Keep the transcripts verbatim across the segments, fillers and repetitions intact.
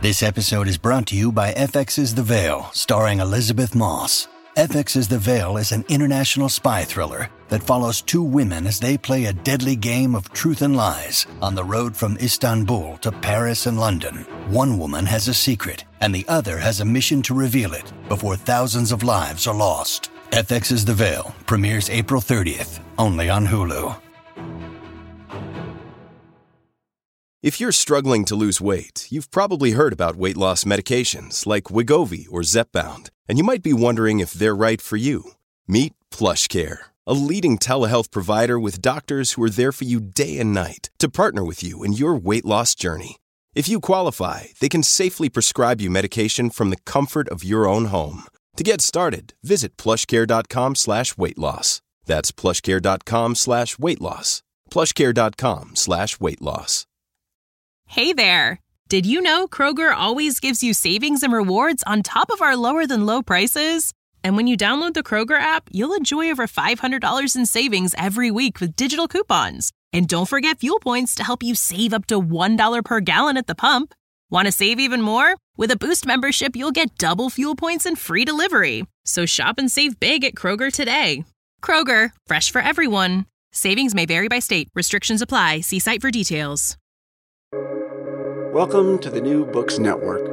This episode is brought to you by F X's The Veil, starring Elizabeth Moss. F X's The Veil is an international spy thriller that follows two women as they play a deadly game of truth and lies on the road from Istanbul to Paris and London. One woman has a secret, and the other has a mission to reveal it before thousands of lives are lost. F X's The Veil premieres April thirtieth, only on Hulu. If you're struggling to lose weight, you've probably heard about weight loss medications like Wegovy or Zepbound, and you might be wondering if they're right for you. Meet PlushCare, a leading telehealth provider with doctors who are there for you day and night to partner with you in your weight loss journey. If you qualify, they can safely prescribe you medication from the comfort of your own home. To get started, visit plushcare.com slash weight loss. That's plushcare.com slash weight loss. plushcare.com slash weight loss. Hey there! Did you know Kroger always gives you savings and rewards on top of our lower-than-low prices? And when you download the Kroger app, you'll enjoy over five hundred dollars in savings every week with digital coupons. And don't forget fuel points to help you save up to one dollar per gallon at the pump. Want to save even more? With a Boost membership, you'll get double fuel points and free delivery. So shop and save big at Kroger today. Kroger, fresh for everyone. Savings may vary by state. Restrictions apply. See site for details. Welcome to the New Books Network.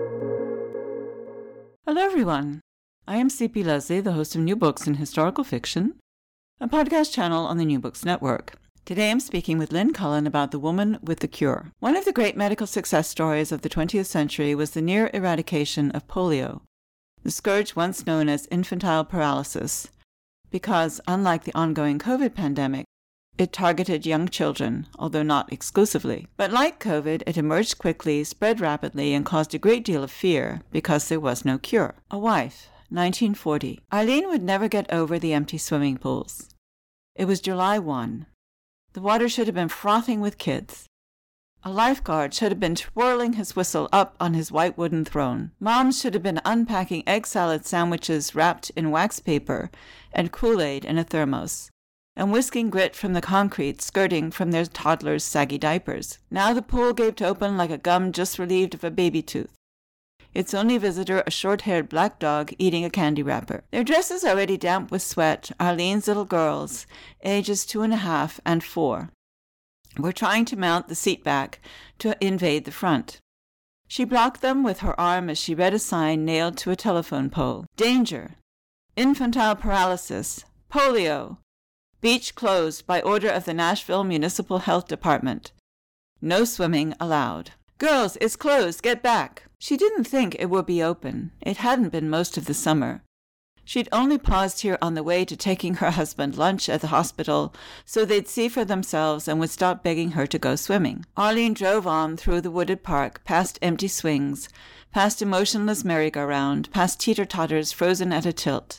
Hello, everyone. I am C P Leslie, the host of New Books in Historical Fiction, a podcast channel on the New Books Network. Today I'm speaking with Lynn Cullen about The Woman with the Cure. One of the great medical success stories of the twentieth century was the near eradication of polio, the scourge once known as infantile paralysis, because, unlike the ongoing COVID pandemic, it targeted young children, although not exclusively. But like COVID, it emerged quickly, spread rapidly, and caused a great deal of fear because there was no cure. A Wife, nineteen forty. Eileen would never get over the empty swimming pools. It was July first. The water should have been frothing with kids. A lifeguard should have been twirling his whistle up on his white wooden throne. Moms should have been unpacking egg salad sandwiches wrapped in wax paper and Kool-Aid in a thermos, and whisking grit from the concrete skirting from their toddlers' saggy diapers. Now the pool gaped open like a gum just relieved of a baby tooth, its only visitor a short-haired black dog eating a candy wrapper. Their dresses already damp with sweat, Arlene's little girls, ages two and a half and four, were trying to mount the seat back to invade the front. She blocked them with her arm as she read a sign nailed to a telephone pole. Danger! Infantile paralysis! Polio! Beach closed by order of the Nashville Municipal Health Department. No swimming allowed. Girls, it's closed. Get back. She didn't think it would be open. It hadn't been most of the summer. She'd only paused here on the way to taking her husband lunch at the hospital so they'd see for themselves and would stop begging her to go swimming. Arlene drove on through the wooded park, past empty swings, past a motionless merry-go-round, past teeter-totters frozen at a tilt.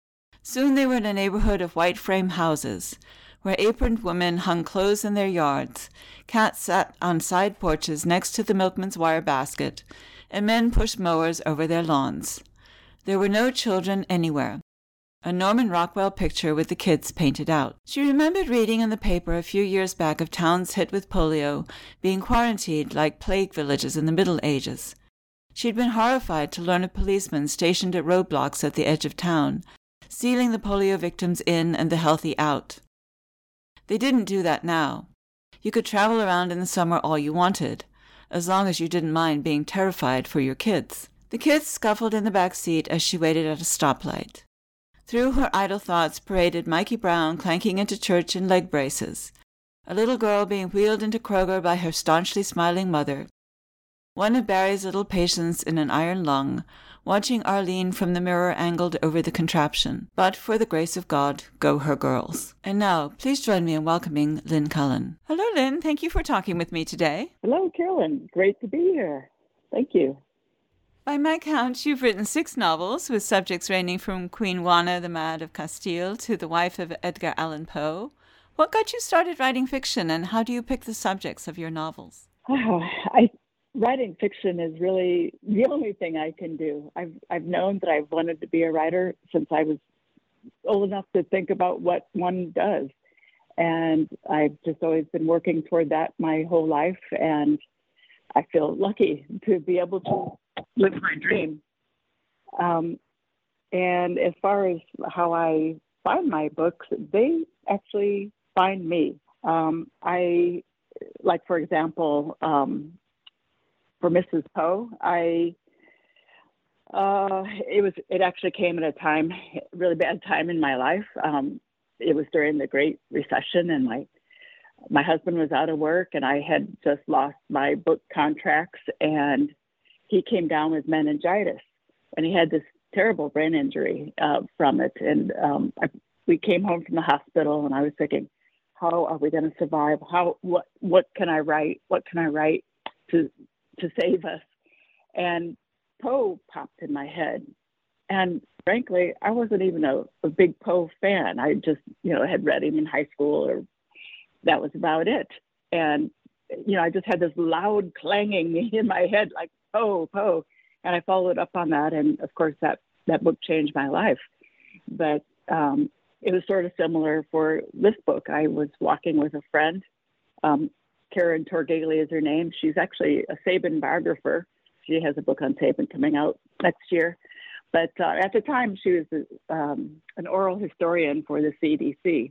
Soon they were in a neighborhood of white frame houses, where aproned women hung clothes in their yards, cats sat on side porches next to the milkman's wire basket, and men pushed mowers over their lawns. There were no children anywhere. A Norman Rockwell picture with the kids painted out. She remembered reading in the paper a few years back of towns hit with polio being quarantined like plague villages in the Middle Ages. She'd been horrified to learn of policemen stationed at roadblocks at the edge of town, sealing the polio victims in and the healthy out. They didn't do that now. You could travel around in the summer all you wanted, as long as you didn't mind being terrified for your kids. The kids scuffled in the back seat as she waited at a stoplight. Through her idle thoughts paraded Mikey Brown clanking into church in leg braces, a little girl being wheeled into Kroger by her staunchly smiling mother, one of Barry's little patients in an iron lung, watching Arlene from the mirror angled over the contraption. But for the grace of God, go her girls. And now, please join me in welcoming Lynn Cullen. Hello, Lynn. Thank you for talking with me today. Hello, Carolyn. Great to be here. Thank you. By my count, you've written six novels with subjects ranging from Queen Juana the Mad of Castile to the wife of Edgar Allan Poe. What got you started writing fiction, and how do you pick the subjects of your novels? Oh, I Writing fiction is really the only thing I can do. I've I've known that I've wanted to be a writer since I was old enough to think about what one does. And I've just always been working toward that my whole life. And I feel lucky to be able to live my dream. Um, and as far as how I find my books, they actually find me. Um, I, like, for example, um, for Missus Poe, I, uh, it was, it actually came at a time, really bad time in my life. Um, it was during the Great Recession, and my, my husband was out of work, and I had just lost my book contracts, and he came down with meningitis, and he had this terrible brain injury uh, from it. And um, I, we came home from the hospital, and I was thinking, how are we going to survive? How, what, what can I write? What can I write to, to save us? And Poe popped in my head. And frankly, I wasn't even a, a big Poe fan. I just, you know, had read him in high school, or that was about it. And, you know, I just had this loud clanging in my head, like, Poe, Poe. And I followed up on that. And of course, that, that book changed my life. But um, it was sort of similar for this book. I was walking with a friend. Um, Karen Torghele is her name. She's actually a Sabin biographer. She has a book on Sabin coming out next year. But uh, at the time, she was um, an oral historian for the C D C.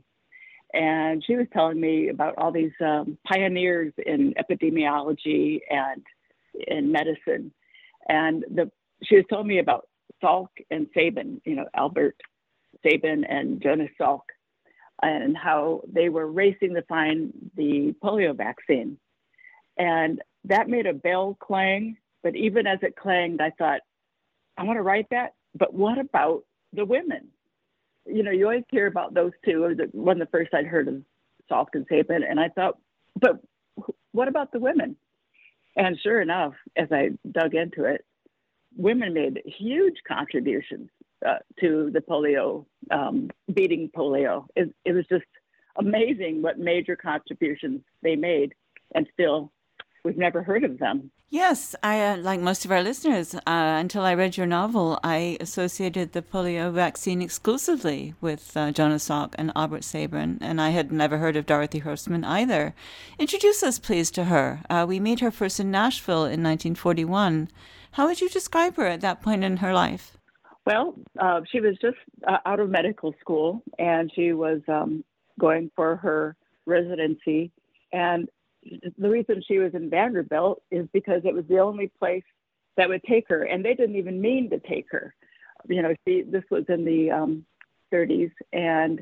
And she was telling me about all these um, pioneers in epidemiology and in medicine. And the, she was telling me about Salk and Sabin, you know, Albert Sabin and Jonas Salk, and how they were racing to find the polio vaccine. And that made a bell clang. But even as it clanged, I thought, I want to write that. But what about the women? You know, you always hear about those two. It was one of the first I'd heard of Salk and Sabin. And I thought, but what about the women? And sure enough, as I dug into it, women made huge contributions uh, to the polio, um, beating polio. It, it was just amazing what major contributions they made, and still we've never heard of them. Yes, I uh, like most of our listeners, uh, until I read your novel, I associated the polio vaccine exclusively with uh, Jonas Salk and Albert Sabin, and I had never heard of Dorothy Horstman either. Introduce us, please, to her. Uh, we met her first in Nashville in nineteen forty-one. How would you describe her at that point in her life? Well, uh, she was just uh, out of medical school, and she was um, going for her residency. And the reason she was in Vanderbilt is because it was the only place that would take her, and they didn't even mean to take her. You know, she, this was in the um, thirties, and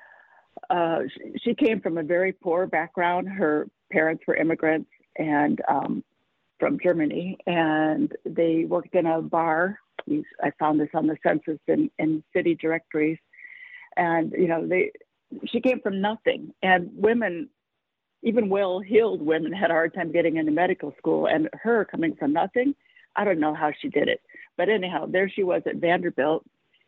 uh, she, she came from a very poor background. Her parents were immigrants and um, from Germany, and they worked in a bar. I found this on the census and in, in city directories, and you know, they. She came from nothing, and women. Even well-heeled women had a hard time getting into medical school, and her coming from nothing, I don't know how she did it. But anyhow, there she was at Vanderbilt,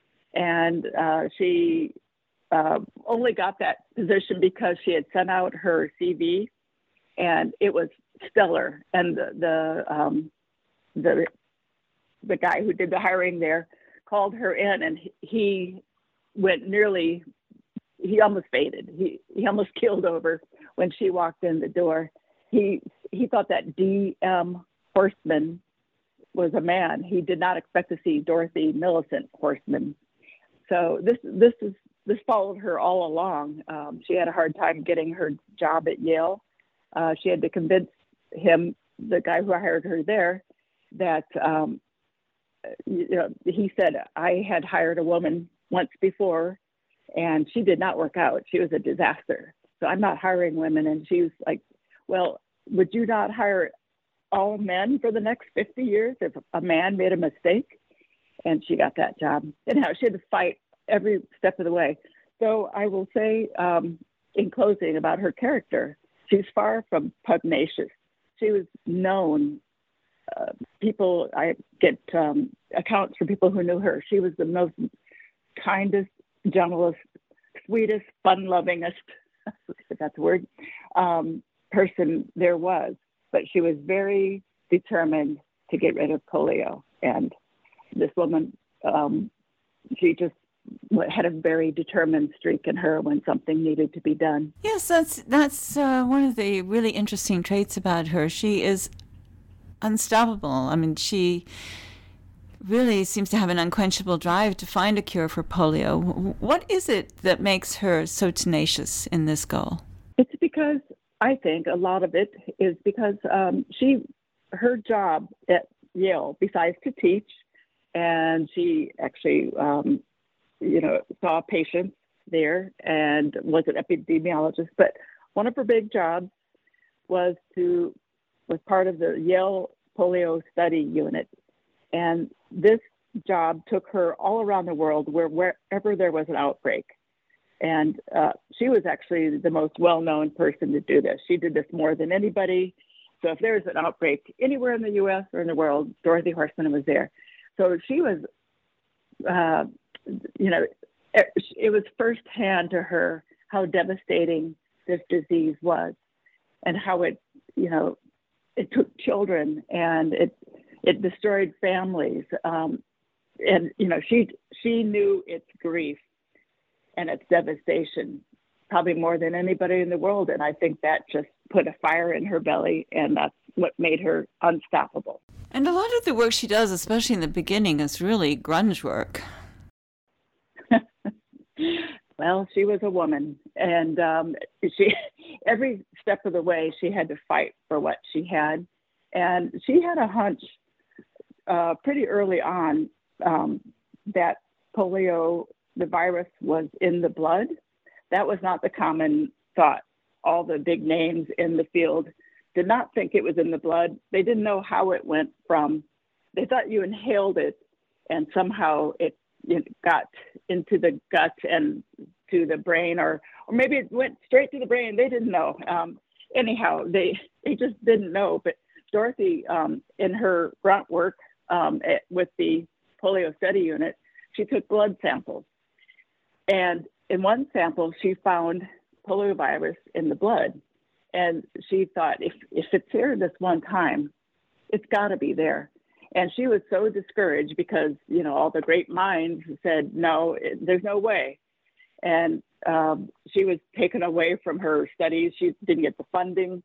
and uh, she uh, only got that position because she had sent out her C V, and it was stellar. And the the um, the, the guy who did the hiring there called her in, and he went nearly, he almost fainted. He he almost keeled over when she walked in the door. He he thought that D M Horstman was a man. He did not expect to see Dorothy Millicent Horstman. So this this is this followed her all along. Um, she had a hard time getting her job at Yale. Uh, she had to convince him, the guy who hired her there, that um, you know, he said, I had hired a woman once before, and she did not work out. She was a disaster. So I'm not hiring women. And she was like, well, would you not hire all men for the next fifty years if a man made a mistake? And she got that job. Anyhow, she had to fight every step of the way. So I will say um, in closing about her character, she's far from pugnacious. She was known. Uh, people, I get um, accounts from people who knew her. She was the most kindest, gentlest, sweetest, fun-lovingest, if that's a word, um, person there was. But she was very determined to get rid of polio. And this woman, um, she just had a very determined streak in her when something needed to be done. Yes, that's that's uh, one of the really interesting traits about her. She is unstoppable. I mean, she really seems to have an unquenchable drive to find a cure for polio. What is it that makes her so tenacious in this goal? It's because, I think, a lot of it is because um, she, her job at Yale, besides to teach, and she actually, um, you know, saw patients there and was an epidemiologist, but one of her big jobs was to, was part of the Yale Polio Study Unit. And this job took her all around the world where wherever there was an outbreak. And uh, she was actually the most well-known person to do this. She did this more than anybody. So if there was an outbreak anywhere in the U S or in the world, Dorothy Horstman was there. So she was, uh, you know, it, it was firsthand to her how devastating this disease was and how it, you know, it took children and it it destroyed families. Um, and, you know, she she knew its grief and its devastation probably more than anybody in the world. And I think that just put a fire in her belly, and that's what made her unstoppable. And a lot of the work she does, especially in the beginning, is really grunge work. Well, she was a woman, and um, she every step of the way she had to fight for what she had. And she had a hunch uh, pretty early on um, that polio, the virus, was in the blood. That was not the common thought. All the big names in the field did not think it was in the blood. They didn't know how it went from, they thought you inhaled it and somehow it, it got into the gut and to the brain, or or maybe it went straight to the brain. They didn't know. Um, anyhow, they, they just didn't know. But Dorothy, um, in her grunt work um, at, with the polio study unit, she took blood samples. And in one sample, she found poliovirus in the blood. And she thought, if, if it's here this one time, it's got to be there. And she was so discouraged because, you know, all the great minds said, no, it, there's no way. And um, she was taken away from her studies. She didn't get the funding.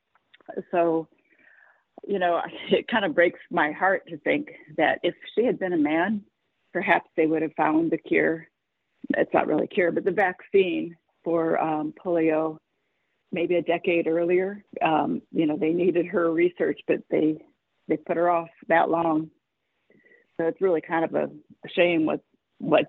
So, you know, it kind of breaks my heart to think that if she had been a man, perhaps they would have found the cure. It's not really a cure, but the vaccine for um, polio maybe a decade earlier. Um, you know, they needed her research, but they they put her off that long. So it's really kind of a shame with what,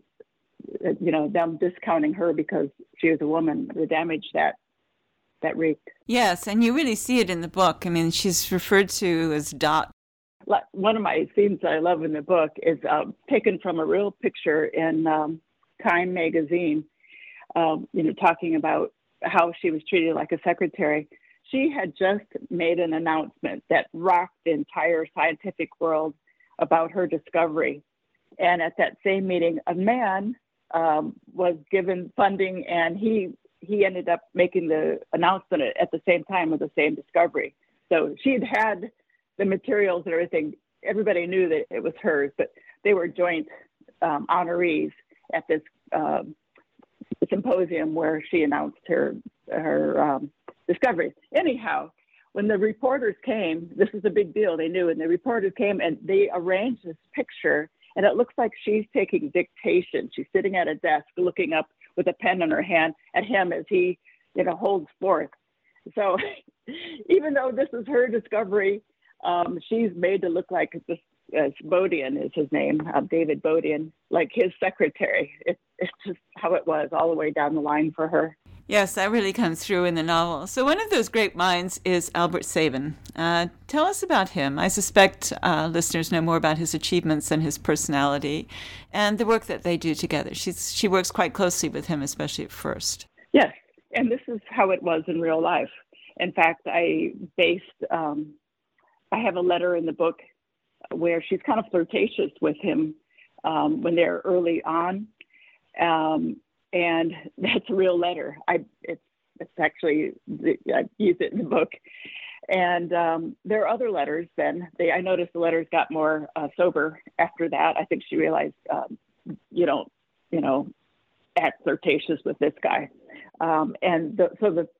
you know, them discounting her because she was a woman, the damage that that wreaked. Yes, and you really see it in the book. I mean, she's referred to as Dot. One of my scenes I love in the book is uh, taken from a real picture in um, Time magazine, um, you know, talking about how she was treated like a secretary. She had just made an announcement that rocked the entire scientific world about her discovery. And at that same meeting, a man um, was given funding, and he he ended up making the announcement at the same time of the same discovery. So she'd had the materials and everything. Everybody knew that it was hers, but they were joint um, honorees at this um, symposium where she announced her her um, discovery. Anyhow, when the reporters came, this is a big deal. They knew, and the reporters came and they arranged this picture, and it looks like she's taking dictation. She's sitting at a desk, looking up with a pen in her hand at him as he, you know, holds forth. So, even though this is her discovery, um, she's made to look like this. Uh, Bodian is his name, uh, David Bodian, like his secretary. It, it's just how it was all the way down the line for her. Yes, that really comes through in the novel. So one of those great minds is Albert Sabin. Uh, tell us about him. I suspect uh, listeners know more about his achievements than his personality and the work that they do together. She's, she works quite closely with him, especially at first. Yes, and this is how it was in real life. In fact, I based, um, I have a letter in the book where she's kind of flirtatious with him um, when they're early on. Um, and that's a real letter. I, it's, it's actually, I use it in the book. And um, there are other letters then. They, I noticed the letters got more uh, sober after that. I think she realized um, you don't, you know, act flirtatious with this guy. Um, and the, so the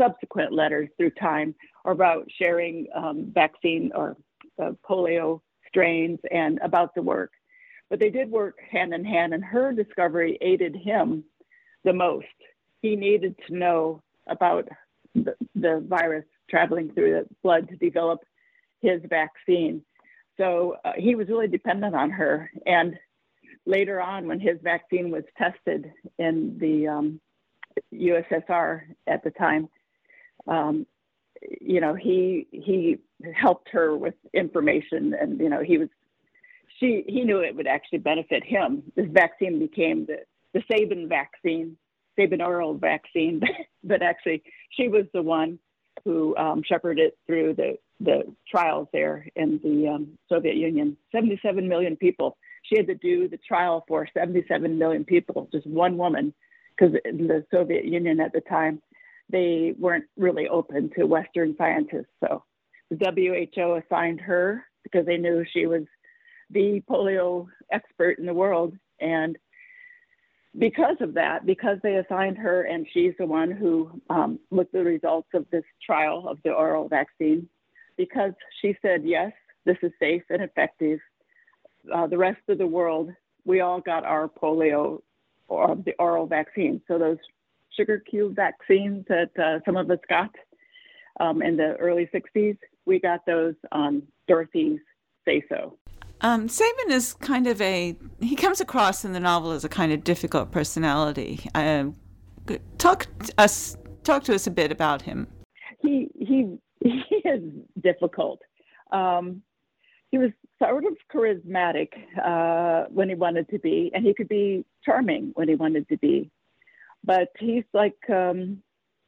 subsequent letters through time about sharing um, vaccine or uh, polio strains and about the work. But they did work hand in hand, and her discovery aided him the most. He needed to know about the, the virus traveling through the blood to develop his vaccine. So uh, he was really dependent on her. And later on, when his vaccine was tested in the um, U S S R at the time, um, you know, he he helped her with information, and you know, he was she he knew it would actually benefit him. This vaccine became the the Sabin vaccine, Sabin oral vaccine, but actually she was the one who um, shepherded it through the the trials there in the um, Soviet Union. seventy-seven million people. She had to do the trial for seventy-seven million people, just one woman, because in the Soviet Union at the time, they weren't really open to Western scientists. So the W H O assigned her because they knew she was the polio expert in the world. And because of that, because they assigned her and she's the one who um, looked at the results of this trial of the oral vaccine, because she said, yes, this is safe and effective, uh, the rest of the world, we all got our polio or the oral vaccine. So those sugar cube vaccines that uh, some of us got um, in the early sixties, we got those on Dorothy's say-so. Um, Sabin is kind of a, he comes across in the novel as a kind of difficult personality. Um, talk to us, talk to us a bit about him. He he he is difficult. Um, he was sort of charismatic uh, when he wanted to be, and he could be charming when he wanted to be. But he's like, um,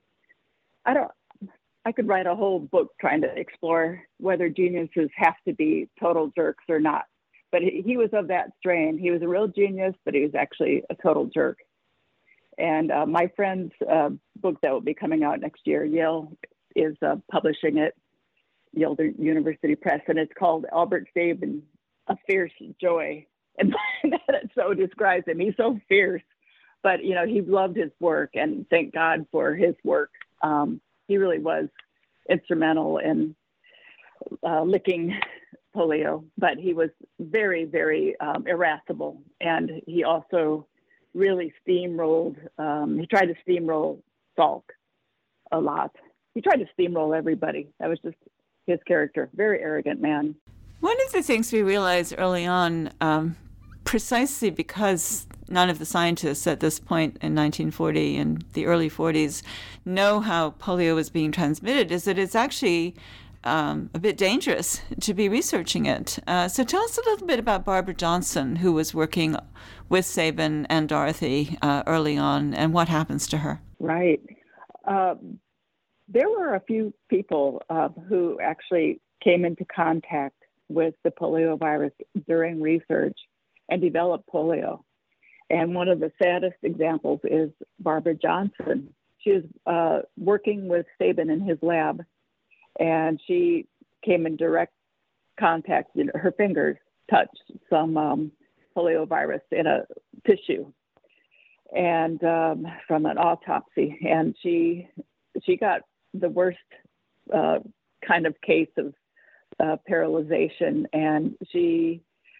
I don't, I could write a whole book trying to explore whether geniuses have to be total jerks or not. But he, he was of that strain. He was a real genius, but he was actually a total jerk. And uh, my friend's uh, book that will be coming out next year, Yale is uh, publishing it, Yale University Press, and it's called Albert Sabin, A Fierce Joy. And that so describes him. He's so fierce, but, you know, he loved his work, and thank God for his work. Um, he really was instrumental in uh, licking polio, but he was very, very um, irascible. And he also really steamrolled, um, he tried to steamroll Salk a lot. He tried to steamroll everybody. That was just his character. Very arrogant man. One of the things we realized early on, um, precisely because none of the scientists at this point in nineteen forty and the early forties know how polio is being transmitted, is that it's actually um, a bit dangerous to be researching it. Uh, so tell us a little bit about Barbara Johnson, who was working with Sabin and Dorothy uh, early on, and what happens to her. Right. Uh, there were a few people uh, who actually came into contact with the polio virus during research and developed polio. And one of the saddest examples is Barbara Johnson. She was uh, working with Sabin in his lab, and she came in direct contact, you know, her fingers touched some um, polio virus in a tissue and um, from an autopsy. And she she got the worst uh, kind of case of uh, paralyzation, and she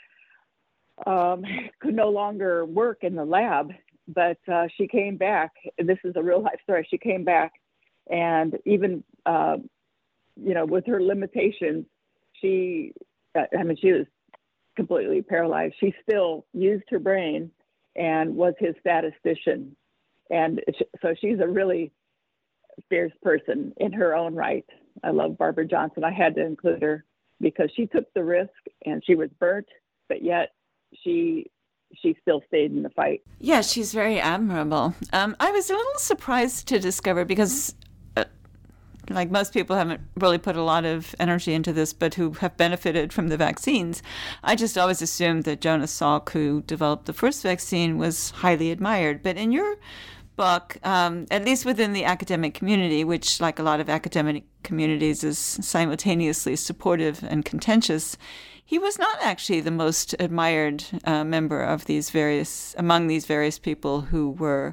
um, could no longer work in the lab, but uh, she came back. This is a real life story. She came back, and even, uh, you know, with her limitations, she, I mean, she was completely paralyzed. She still used her brain and was his statistician. And so she's a really fierce person in her own right. I love Barbara Johnson. I had to include her because she took the risk and she was burnt, but yet she she still stayed in the fight. Yeah, she's very admirable. Um, I was a little surprised to discover, because uh, like most people haven't really put a lot of energy into this, but who have benefited from the vaccines, I just always assumed that Jonas Salk, who developed the first vaccine, was highly admired. But in your book, um, at least within the academic community, which, like a lot of academic communities, is simultaneously supportive and contentious, he was not actually the most admired uh, member of these various, among these various people who were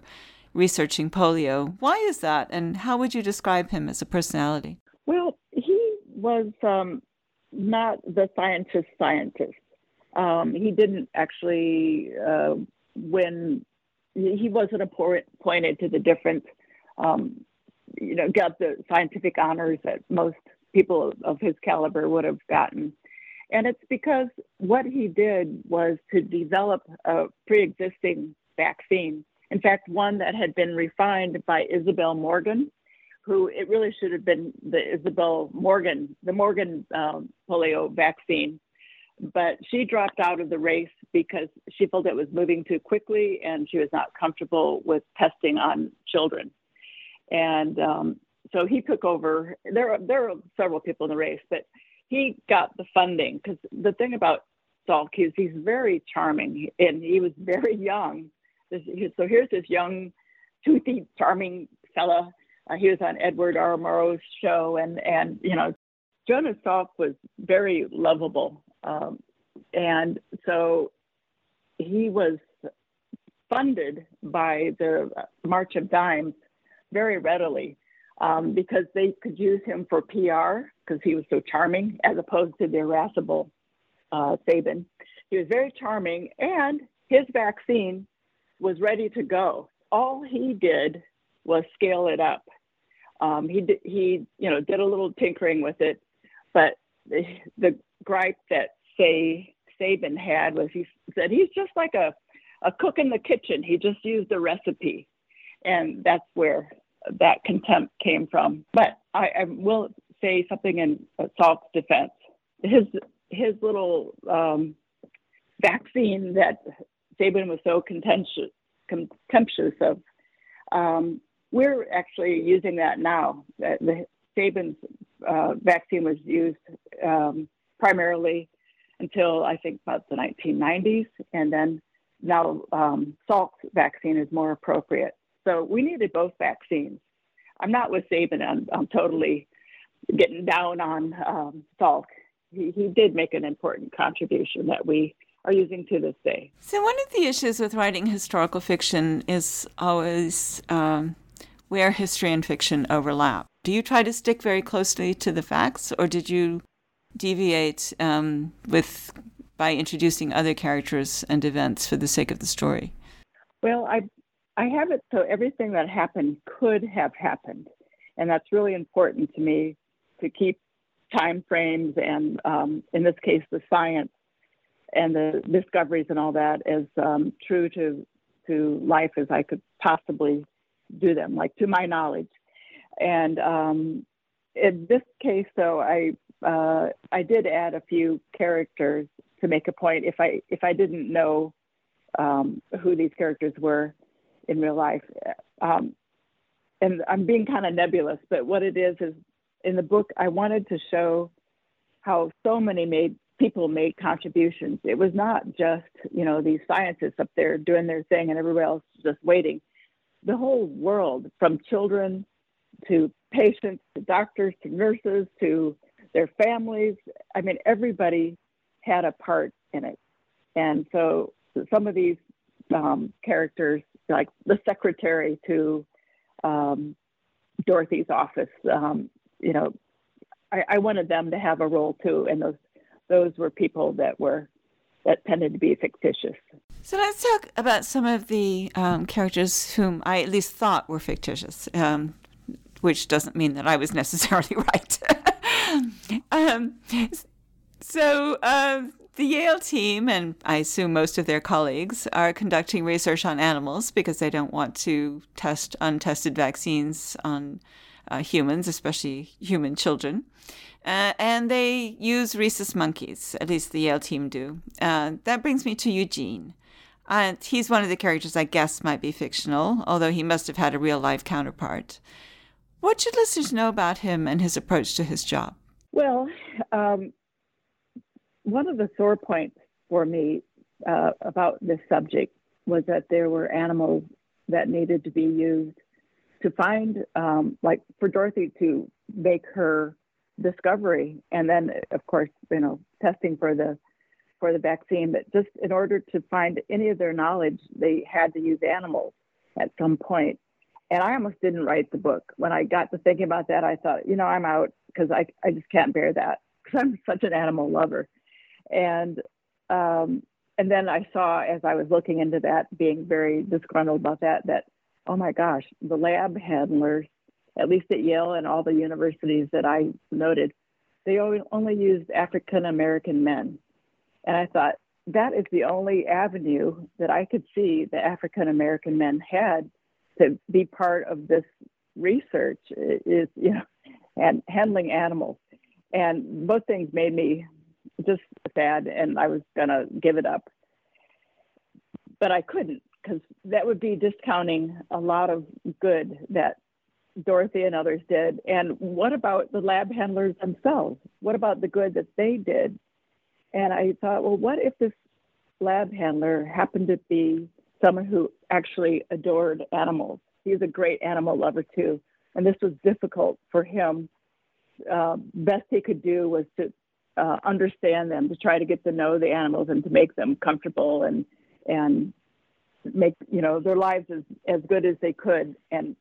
researching polio. Why is that, and how would you describe him as a personality? Well, he was um, not the scientist scientist. Um, he didn't actually uh, win. He wasn't appointed to the different, um, you know, got the scientific honors that most people of his caliber would have gotten. And it's because what he did was to develop a pre-existing vaccine. In fact, one that had been refined by Isabel Morgan, who it really should have been the Isabel Morgan, the Morgan um, polio vaccine. But she dropped out of the race because she felt it was moving too quickly and she was not comfortable with testing on children. And um, so he took over. There are, there are several people in the race, but he got the funding because the thing about Salk is he's very charming and he was very young. So here's this young, toothy, charming fella. Uh, he was on Edward R. Murrow's show, and, and you know, Jonas Salk was very lovable. Um, and so he was funded by the March of Dimes very readily um, because they could use him for P R because he was so charming as opposed to the irascible uh, Sabin. He was very charming and his vaccine was ready to go. All he did was scale it up. Um, he, did, he you know, did a little tinkering with it, but the, the gripe that say Sabin had was he said he's just like a, a cook in the kitchen. He just used a recipe. And that's where that contempt came from. But I, I will say something in Salk's defense. His his little um, vaccine that Sabin was so contentious, contemptuous of, um, we're actually using that now. The Sabin's uh, vaccine was used um, primarily until I think about the nineteen nineties, and then now um, Salk's vaccine is more appropriate. So we needed both vaccines. I'm not with Sabin. I'm, I'm totally getting down on um, Salk. He, he did make an important contribution that we are using to this day. So one of the issues with writing historical fiction is always um, where history and fiction overlap. Do you try to stick very closely to the facts, or did you deviate um, with by introducing other characters and events for the sake of the story? Well, I I have it so everything that happened could have happened, and that's really important to me to keep time frames and, um, in this case, the science and the discoveries and all that as um, true to to life as I could possibly do them, like to my knowledge. And um, in this case, though, I uh, I did add a few characters to make a point if I if I didn't know um, who these characters were in real life. Um, and I'm being kind of nebulous, but what it is is in the book, I wanted to show how so many made people made contributions. It was not just, you know, these scientists up there doing their thing and everybody else just waiting. The whole world, from children to patients, to doctors, to nurses, to their families. I mean, everybody had a part in it. And so some of these um, characters, like the secretary to um, Dorothy's office, um, you know, I, I wanted them to have a role too. And those those were people that were that tended to be fictitious. So let's talk about some of the um, characters whom I at least thought were fictitious, um, which doesn't mean that I was necessarily right. um, so uh, the Yale team, and I assume most of their colleagues, are conducting research on animals because they don't want to test untested vaccines on uh, humans, especially human children. Uh, and they use rhesus monkeys, at least the Yale team do. Uh, that brings me to Eugene. Uh, he's one of the characters I guess might be fictional, although he must have had a real-life counterpart. What should listeners know about him and his approach to his job? Well, um, one of the sore points for me uh, about this subject was that there were animals that needed to be used to find, um, like for Dorothy to make her discovery, and then of course, you know, testing for the for the vaccine. But just in order to find any of their knowledge, they had to use animals. at some point. And I almost didn't write the book. When I got to thinking about that, I thought, you know, I'm out because I, I just can't bear that because I'm such an animal lover. And um, and then I saw, as I was looking into that, being very disgruntled about that, that, oh my gosh, the lab handlers, at least at Yale and all the universities that I noted, they only used African-American men. And I thought, that is the only avenue that I could see the African-American men had to be part of this research is, you know, and handling animals. And both things made me just sad, and I was going to give it up. But I couldn't, because that would be discounting a lot of good that Dorothy and others did. And what about the lab handlers themselves? What about the good that they did? And I thought, well, what if this lab handler happened to be someone who actually adored animals? He's a great animal lover too. And this was difficult for him. Uh, best he could do was to uh, understand them, to try to get to know the animals and to make them comfortable and and make, you know, their lives as, as good as they could. And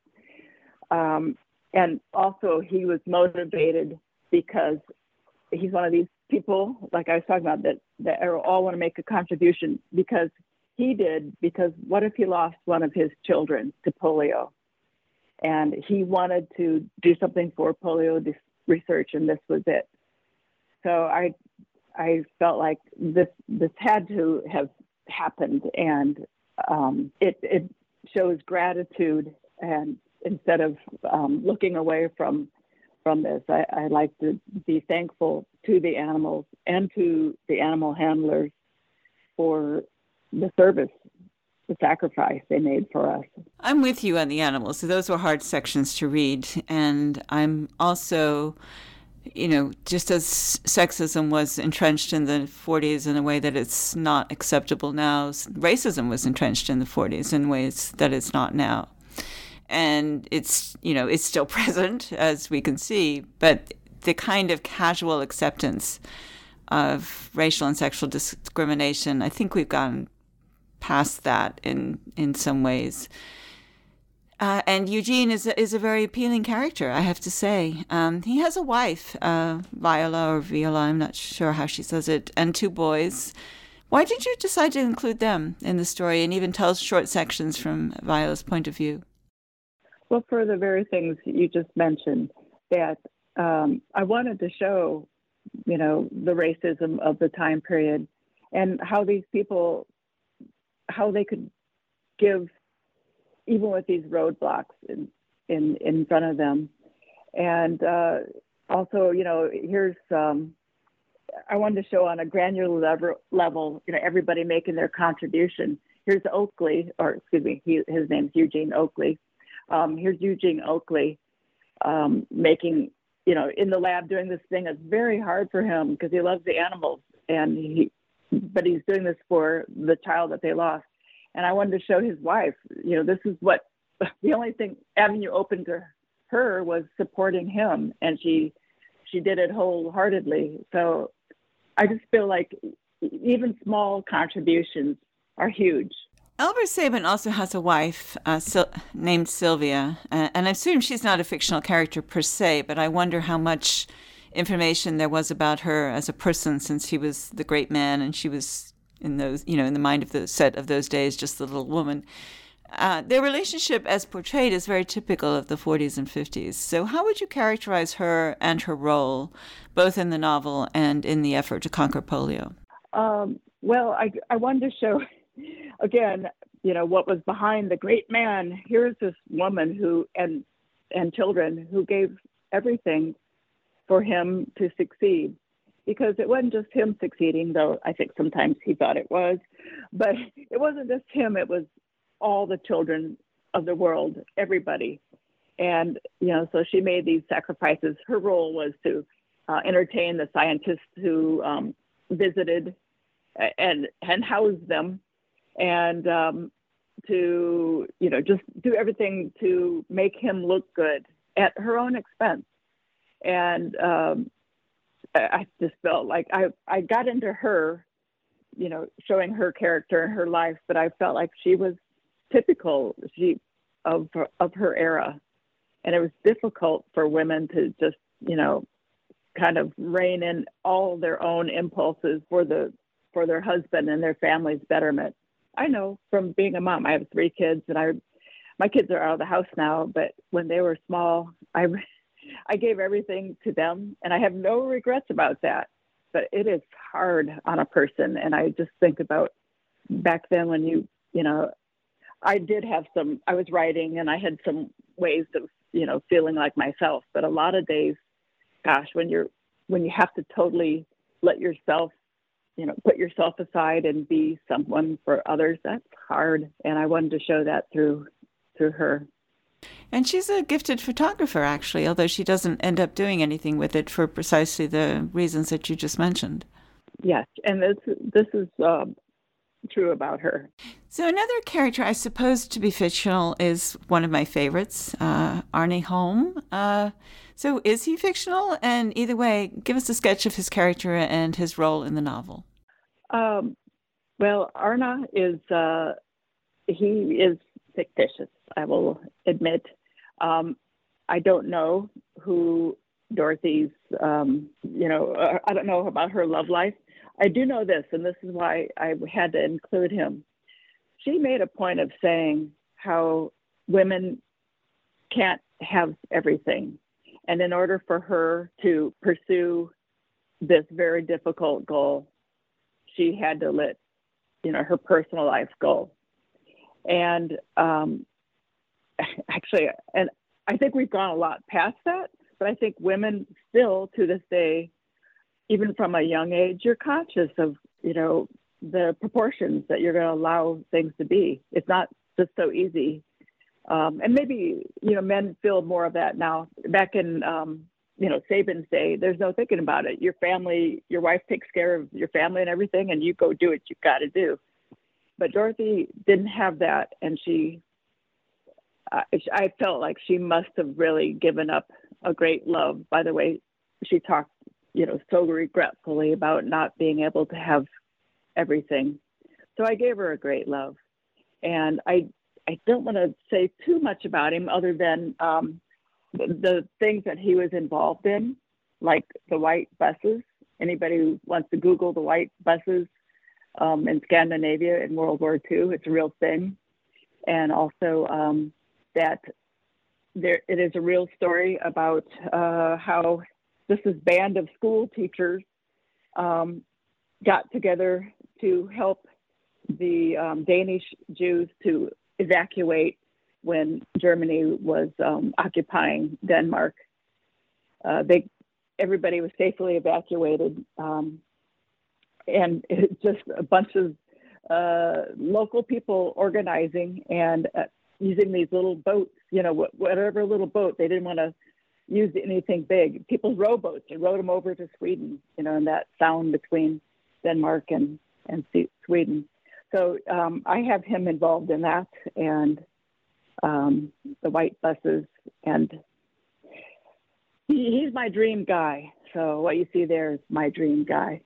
um, and also he was motivated because he's one of these people, like I was talking about, that, that all want to make a contribution because he did, because what if he lost one of his children to polio? And he wanted to do something for polio research, and this was it. So I I felt like this this had to have happened, and um, it, it shows gratitude, and instead of um, looking away from from this, I, I like to be thankful to the animals and to the animal handlers for the service, the sacrifice they made for us. I'm with you on the animals. So those were hard sections to read. And I'm also, you know, just as sexism was entrenched in the forties in a way that it's not acceptable now, racism was entrenched in the forties in ways that it's not now. And it's, you know, it's still present, as we can see, but the kind of casual acceptance of racial and sexual discrimination, I think we've gotten past that in, in some ways. Uh, and Eugene is a, is a very appealing character, I have to say. Um, he has a wife, uh, Viola or Viola, I'm not sure how she says it, and two boys. Why did you decide to include them in the story and even tell short sections from Viola's point of view? Well, for the very things you just mentioned, that um, I wanted to show, you know, the racism of the time period and how these people, how they could give, even with these roadblocks in, in, in front of them. And uh, also, you know, here's, um, I wanted to show on a granular level, level, you know, everybody making their contribution. Here's Oakley, or excuse me, he, his name's Eugene Oakley. Um, here's Eugene Oakley um, making, you know, in the lab doing this thing that's very hard for him because he loves the animals, and he, but he's doing this for the child that they lost. And I wanted to show his wife, you know, this is what, the only thing, avenue open to her was supporting him, and she, she did it wholeheartedly. So I just feel like even small contributions are huge. Albert Sabin also has a wife uh, Sil- named Sylvia, uh, and I assume she's not a fictional character per se, but I wonder how much information there was about her as a person, since he was the great man and she was, in those, you know, in the mind of the set of those days, just a little woman. Uh, their relationship as portrayed is very typical of the forties and fifties. So how would you characterize her and her role, both in the novel and in the effort to conquer polio? Um, well, I, I wanted to show... Again, you know, what was behind the great man. Here's this woman who, and and children who gave everything for him to succeed, because it wasn't just him succeeding, though I think sometimes he thought it was, but it wasn't just him, it was all the children of the world, everybody. And, you know, so she made these sacrifices. Her role was to uh, entertain the scientists who um, visited and, and housed them, and um, to, you know, just do everything to make him look good at her own expense. And um, I just felt like I, I got into her, you know, showing her character and her life, but I felt like she was typical she of of her era, and it was difficult for women to just, you know, kind of rein in all their own impulses for the for their husband and their family's betterment. I know from being a mom. I have three kids, and I my kids are out of the house now, but when they were small, I I gave everything to them, and I have no regrets about that. But it is hard on a person, and I just think about back then when you, you know, I did have some, I was writing, and I had some ways of, you know, feeling like myself. But a lot of days, gosh, when you're, when you have to totally let yourself, you know, put yourself aside and be someone for others, that's hard. And I wanted to show that through, through her. And she's a gifted photographer, actually, although she doesn't end up doing anything with it for precisely the reasons that you just mentioned. Yes, and this this is um, true about her. So another character I suppose to be fictional is one of my favorites, uh, Arne Holm. Uh, so is he fictional? And either way, give us a sketch of his character and his role in the novel. Um, well, Arne is, uh, he is fictitious, I will admit. Um, I don't know who Dorothy's, um, you know, uh, I don't know about her love life. I do know this, and this is why I had to include him. She made a point of saying how women can't have everything. And in order for her to pursue this very difficult goal, she had to let, you know, her personal life go. And um, actually, and I think we've gone a lot past that, but I think women still to this day, even from a young age, you're conscious of, you know, the proportions that you're going to allow things to be. It's not just so easy. Um, and maybe, you know, men feel more of that now. Back in, um, you know, Sabin's day, there's no thinking about it. Your family, your wife takes care of your family and everything, and you go do what you've got to do. But Dorothy didn't have that, and she, uh, I felt like she must have really given up a great love. By the way, she talked, you know, so regretfully about not being able to have everything. So I gave her a great love. And I I don't want to say too much about him other than um, the, the things that he was involved in, like the white buses. Anybody who wants to Google the white buses um, in Scandinavia in World War Two, it's a real thing. And also um, that there it is a real story about uh, how this is band of school teachers um, got together to help the um, Danish Jews to evacuate when Germany was um, occupying Denmark. Uh, they, everybody was safely evacuated, um, and it's just a bunch of uh, local people organizing and uh, using these little boats, you know, wh- whatever little boat. They didn't want to use anything big. People's rowboats, and rowed them over to Sweden, you know, in that sound between Denmark and, and Sweden. So um, I have him involved in that, and um, the white buses, and he, he's my dream guy. So what you see there is my dream guy.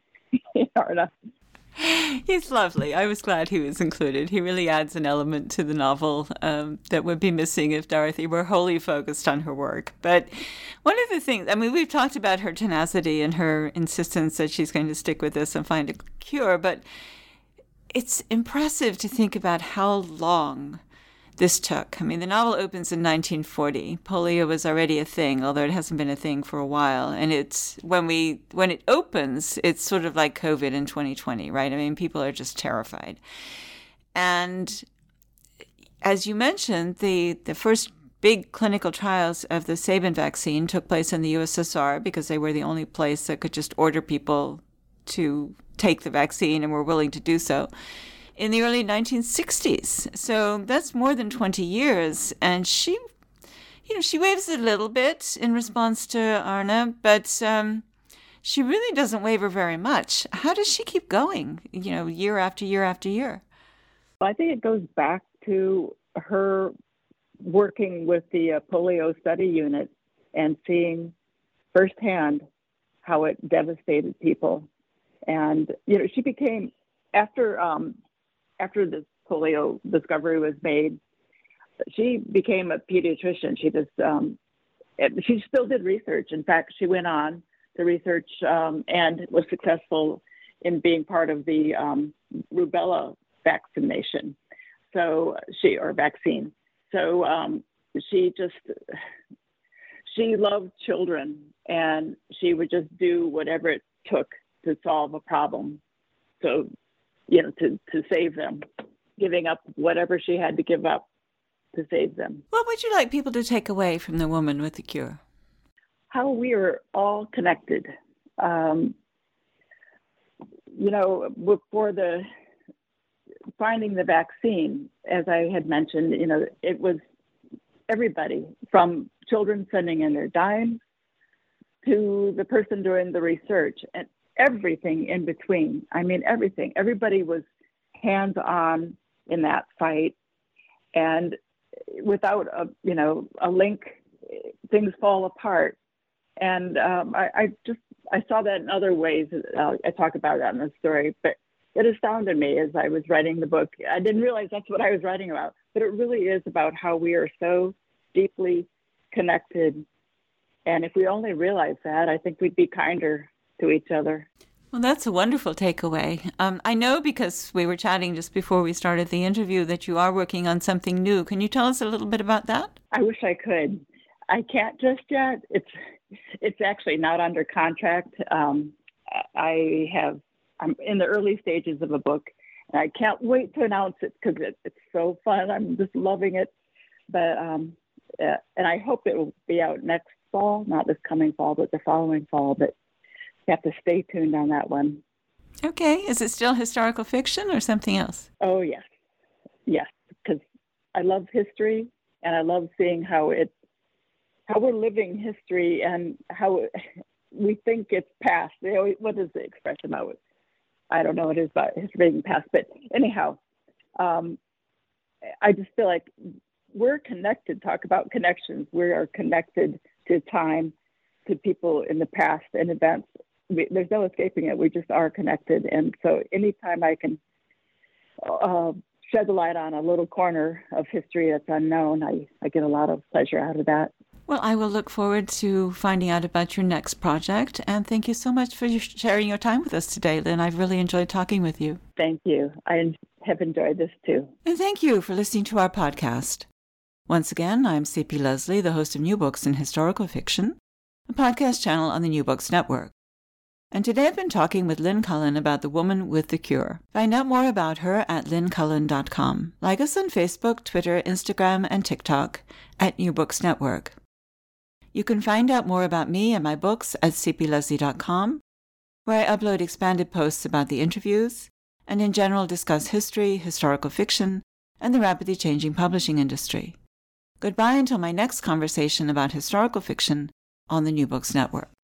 He's lovely. I was glad he was included. He really adds an element to the novel um, that would be missing if Dorothy were wholly focused on her work. But one of the things, I mean, we've talked about her tenacity and her insistence that she's going to stick with this and find a cure, but it's impressive to think about how long this took. I mean, the novel opens in nineteen forty. Polio was already a thing, although it hasn't been a thing for a while. And it's when we when it opens, it's sort of like COVID in twenty twenty, right? I mean, people are just terrified. And as you mentioned, the the first big clinical trials of the Sabin vaccine took place in the U S S R because they were the only place that could just order people to take the vaccine and were willing to do so in the early nineteen sixties. So that's more than twenty years. And she, you know, she waves a little bit in response to Arne, but um, she really doesn't waver very much. How does she keep going, you know, year after year after year? Well, I think it goes back to her working with the uh, polio study unit and seeing firsthand how it devastated people. And, you know, she became, after um, after the polio discovery was made, she became a pediatrician. She just, um, she still did research. In fact, she went on to research um, and was successful in being part of the um, rubella vaccination. So she, or vaccine. So um, she just, she loved children, and she would just do whatever it took to solve a problem. So, you know, to, to save them, giving up whatever she had to give up to save them. What would you like people to take away from The Woman with the Cure? How we are all connected. Um, you know, before the finding the vaccine, as I had mentioned, you know, it was everybody from children sending in their dimes to the person doing the research and everything in between. I mean, everything. Everybody was hands-on in that fight. And without a, you know, a link, things fall apart. And um, I, I just, I saw that in other ways. Uh, I talk about that in the story, but it astounded me as I was writing the book. I didn't realize that's what I was writing about, but it really is about how we are so deeply connected. And if we only realized that, I think we'd be kinder to each other. Well, that's a wonderful takeaway. Um, I know because we were chatting just before we started the interview that you are working on something new. Can you tell us a little bit about that? I wish I could. I can't just yet. It's it's actually not under contract. Um, I have I'm in the early stages of a book, and I can't wait to announce it because it, it's so fun. I'm just loving it. But um, uh, and I hope it will be out next fall, not this coming fall, but the following fall. But you have to stay tuned on that one. Okay. Is it still historical fiction or something else? Oh, yes. Yes, because I love history, and I love seeing how it, how we're living history and how we think it's past. They always, what is the expression about it? I don't know what it is about history being past, but anyhow, um, I just feel like we're connected. Talk about connections. We are connected to time, to people in the past and events. We, there's no escaping it. We just are connected. And so anytime I can uh, shed the light on a little corner of history that's unknown, I, I get a lot of pleasure out of that. Well, I will look forward to finding out about your next project. And thank you so much for sharing your time with us today, Lynn. I've really enjoyed talking with you. Thank you. I have enjoyed this too. And thank you for listening to our podcast. Once again, I'm C P Lesley, the host of New Books in Historical Fiction, a podcast channel on the New Books Network. And today I've been talking with Lynn Cullen about The Woman with the Cure. Find out more about her at lynn cullen dot com. Like us on Facebook, Twitter, Instagram, and TikTok at New Books Network. You can find out more about me and my books at c p lesley dot com, where I upload expanded posts about the interviews and in general discuss history, historical fiction, and the rapidly changing publishing industry. Goodbye until my next conversation about historical fiction on the New Books Network.